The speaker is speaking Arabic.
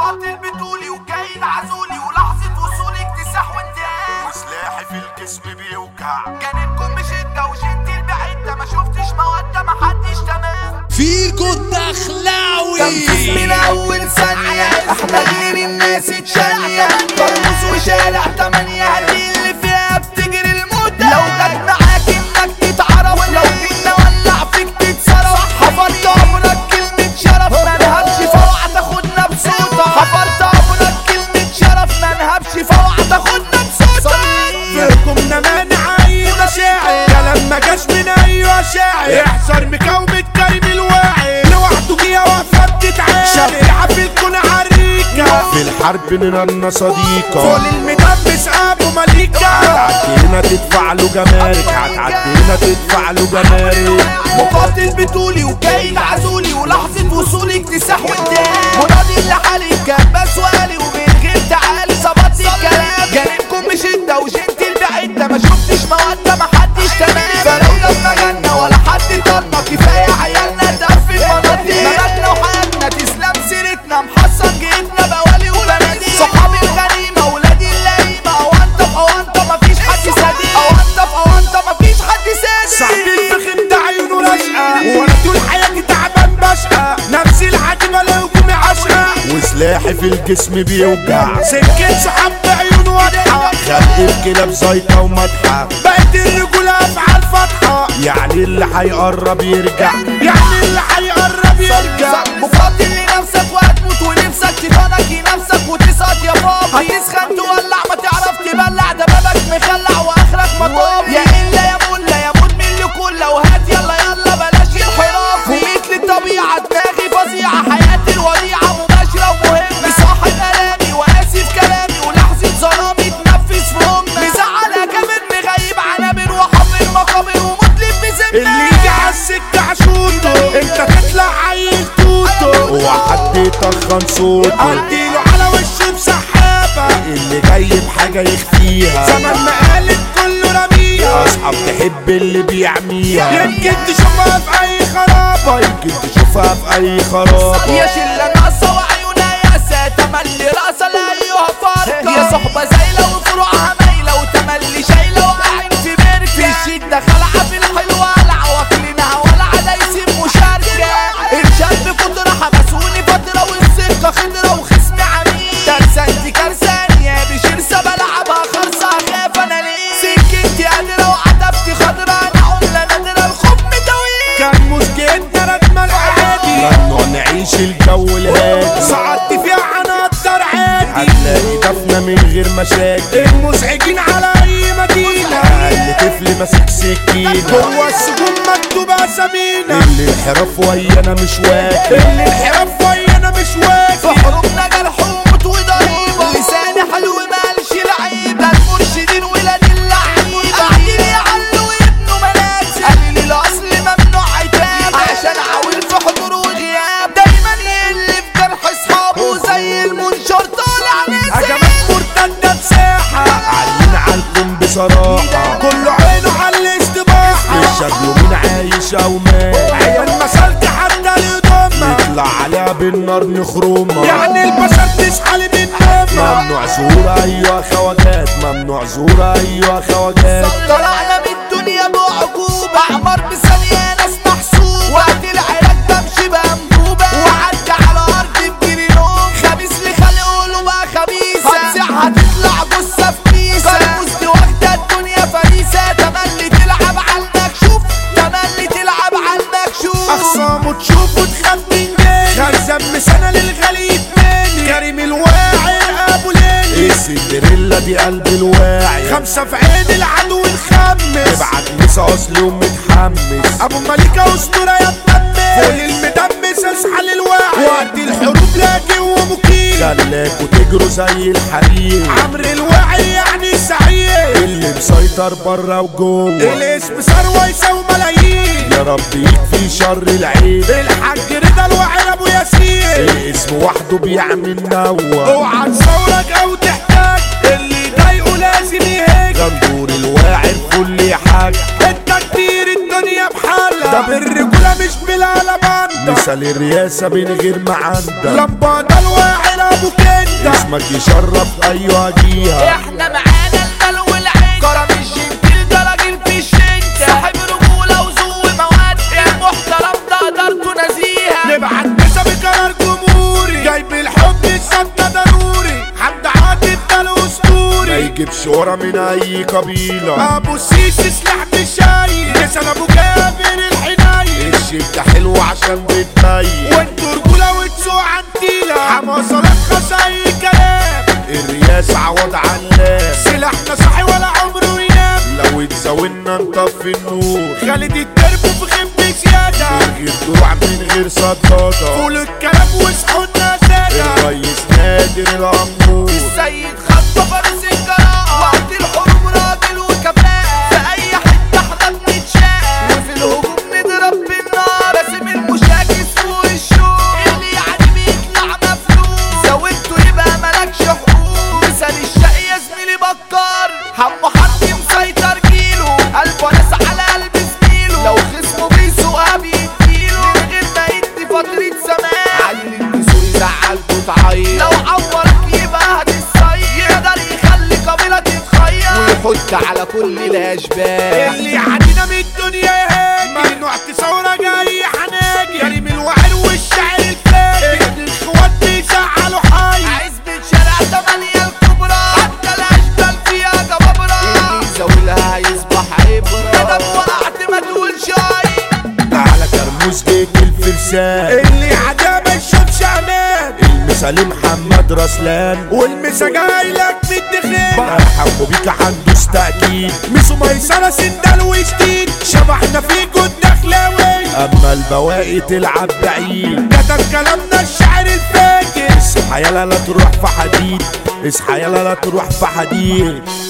مقاتل بطولي وجاي عزولي ولحظة وصولي اكتساح وانتهاء وسلاحي في الجسم بيوجع. جانبكم بشدة وجنتي البعيدة ما شفتش مودة ما حدش تمام فيكو الدخلاوي تنفيذ من اول ثانية احنا غير الناس التانية ترمز وشارع 8 دي اللي فيها بتجري الموتى لو جت معاك انك تتعرف لو جينا ولع فيك تتصرف حفرت عمرك كلمة شرف ما نهبش فوعة تاخدنا بصوتك حفرت عمرك كلمة شرف ما نهبش فوعة تاخدنا بصوتك فيكم مانع اي مشاعر كلام ما جاش من اي شاعر احذر مكومة كريم الواعي لوحده جيه واقفة بتتعارك شفيعة في الكون عريكة في الحرب نرنا صديقة فوق المدبس ابو مليكة هتعدي هنا تدفع له جمارك هتعدي هنا تدفع له جمارك. مقاتل بطولي وجاي عزولي ولحظة وصولي اكتساح وانتهاء مناضل لحالي كباس سؤالي ومن غير تعالي ظبطت الكلام جانبكم بشدة وجنتي البعيدة ما شفتش مودة ما حدش تمام فلولا بمجالنا ولا حد طالنا كفاية عيالنا تقفل مناطق مماتنا وحياتنا تسلم سيرتنا محصن جيتنا بوالي وبناديل صحابي الغنيمة ولادي اللئيمة اوانطة في اوانطة مفيش حد صديق اوانطة في اوانطة مفيش حد صادق صاحبي الفخم ده عيونه راشقة وانا طول حياتي تعبان بشقى نفسي العتمة لو جمي عشقة وسلاحي في الجسم بيوجع. سكة صحاب بعيونه واضحة خلق الكلاب زيطة ومدحة بقت الرجولة افعال فاتحة يعني اللي هيقرب يرجع يعني اللي هيقرب يرجع مقاتل لنفسك وهتموت ونفسك شيطانك ينافسك وتسقط يا بابا هتسخن تولع ما تعرف تبلع ده بابك مخلع واخرك مطاب يا الا يا ملا يا مود من لكل وهات يلا يلا بلاش الحراف وميت للطبيعة دماغي فظيعة حياتي الوديعة مباشرة ومهمة صاحب كلامي واسف كلامي ولحظة ظلامي تنفذ في امي مزعل كامل مغيب عنابر وحفر مقابر ومطلب بذمة اللي يجي عالسكة عشوطه انت تطلع عيل توتو اوعى حد يطخن صوته اديله على وشه بسحابة اللي جاي بحاجة يخفيها زمن ما قالت كله رميها اصحاب تحب اللي بيعميها يمكن تشوفها في اي خرابة يمكن تشوفها في اي خرابة يا شلة ناقصة وعيونها ياسة تملي راسة لا أيها فارقة يا صحبة زايلة وفروعها مايلة وتملي شايلة وقاعد في بركة في الشدة خلعة في الحلوة قلعة واكلينها ولعة دايسين مشاركة إرشاد بقدرة حبسوني فترة والسكة خضرة وخصمي عميل ترسانتي كرسانية بشرسة بلعبها خرصة أخاف أنا ليه سكتي قادرة وعتبتي خضرة أنا عملة نادرة الخوف متويل كان مسجدنا ردمة العادي ممنوع نعيش الجو الهادي صعدت فيها عناطر عادي هتلاقي دفنة من غير مشاكل المزعجين على اي مدينة اقل طفل ماسك سكينة جوه السجون مكتوبة اسامينا اللي انحراف ويانا مش واكل اللي انحراف ويانا مش في واكل حروبنا جرح وموت وضريبة لساني حلو مالش لعيب ده المرشدين ولاد اللعيبة قاعدين يعلوا ويبنوا منازل قليل الأصل ممنوع عتاب عشان عاول في حضور وغياب دايما يقل في جرح أصحابه زي المنشار طالع نازل هجمات مرتدة بساحة عالين عالكم بصراحة كله عينه على الاستباحة الشكل مين عايش او مات عيال مسالك حتى لضمة نطلع عليها بالنار نخرمها يعني البشر تسحل من نومها ممنوع ظهور ايوه خواجات ممنوع ظهور ايوه خواجات طلعنا من الدنيا بعقوبة أعمار بثانية ناس محسوبة وقت العراق بمشي بأنبوبة وعدي على أرض بجري نوم خبيث لخلقه له بقى خبيثة هتسيح هتطلع جثة في كيسة كرموزتي واخدة الدنيا فريسة تملي تلعب على المكشوف تملي تلعب على المكشوف اخصامه تشوف وتخاف من جاني خزم سنة للغليب مني كريم الواعي ابو ليلي السندريلا دي قلب الواعي 5 في عين العدو الخمس ابعت لسه اصلي ومتحمس ابو مليكة اسطورة يا تدمس فوق المدمس اصحى للواعي وقت الحروب لاجي ومكيل خلاكوا تجروا زي الحريم عمرو الواعي يعني سعيد اللي مسيطر بره وجوه الاسم ثروة يساوي ملايين يا رب يكفي شر العين الحاج رضا الواعي ابو ياسين الاسم وحده بيعمل نوى اوعى تصورك او تحتاج اللي ضايقه لازم يهاج غندور الواعي الكل حاجة انت كتير الدنيا بحالها ده بالرجولة مش بلا لبندة، مثال الرياسة من غير معندة، لمبادة الواحد ابو كنده، اسمك يشرف ايوه جيها. احنا معانا المال والعين، كرم الجنتيل ده راجل في الشنكة، صاحب رجولة وذوق مواد، المحترم ده قدرته نزيهة، نبعت مسا بقرار جمهوري، جايب الحب السد ضروري، حمد عاطف ده ما الاسطوري، يجيبش ورا من اي قبيلة، ابو السيسي سلاح بالشاي، لسان ابو جابر الحناية، الشبكة حلوة عشان بتبين، وانتوا رجولة وتسوق عنتيلة، حماسة لخص اي كلام، الرياسة عوض علام، سلاحنا صاحي ولا عمره ينام، لو اتزاولنا نطفي النور، خالد الدرب في خيمة زيادة، من غير دروع من غير صدادة، قولوا الكلام واصحونا سادة، الريس نادر الأمور، السيد خطة فارس الجراءة، وقت الحروب راجل وكفاءة، في أي حتة احنا بنتشاق، وفي الهجوم نضرب بالنار، راسم المشاكس فوق الشوق، اللي يعني بيطلع مفلوس، زودته يبقى ملكش حقوق، مثال الشقي يا زميلي بكار، حمو حد مسيطر جيله، قلبه ناس على قلب زميله، لو خصمه بيسوقها بيديله، من غير ما يدي فترة زمان، عيل النسور يزعلكوا تعيط، لو عورك يبقى هتتصيد، يقدر يخلي قبيلة تتخير، ويحط على كل الأشباه، اللي عدينا من الدنيا يهاجي، ممنوع تصورة جاي حناجي، كريم الوعر والشعر الفاجر، الاخوات بيزعلوا حي، عزبة شارع 8 الكبرى، حتى الأشبال فيها جبابرة، اللي يزاولها هيصبح عبرة، مادام وقعت ما تقولش أي، على كرموز بيت الفرسان، اللي عدا ما يشوفش امان، المثال محمد رسلان، والمسا جايلك من الدخيل، مرحبا بيك حندوس تأكيد، ميسو ميسرة سندال وجديد، شبحنا في جود دخلاوي، اما البواقي تلعب بعيد، كتب كلامنا الشعر الفاجر، اصحى يلا لا تروح في حديد، اصحى يلا لا تروح في حديد.